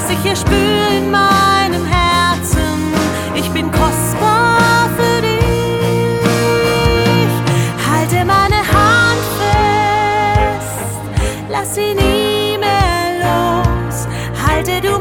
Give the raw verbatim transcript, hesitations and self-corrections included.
was ich hier spüre in meinem Herzen. Ich bin kostbar für dich. Halte meine Hand fest, lass sie nie mehr los. Halte du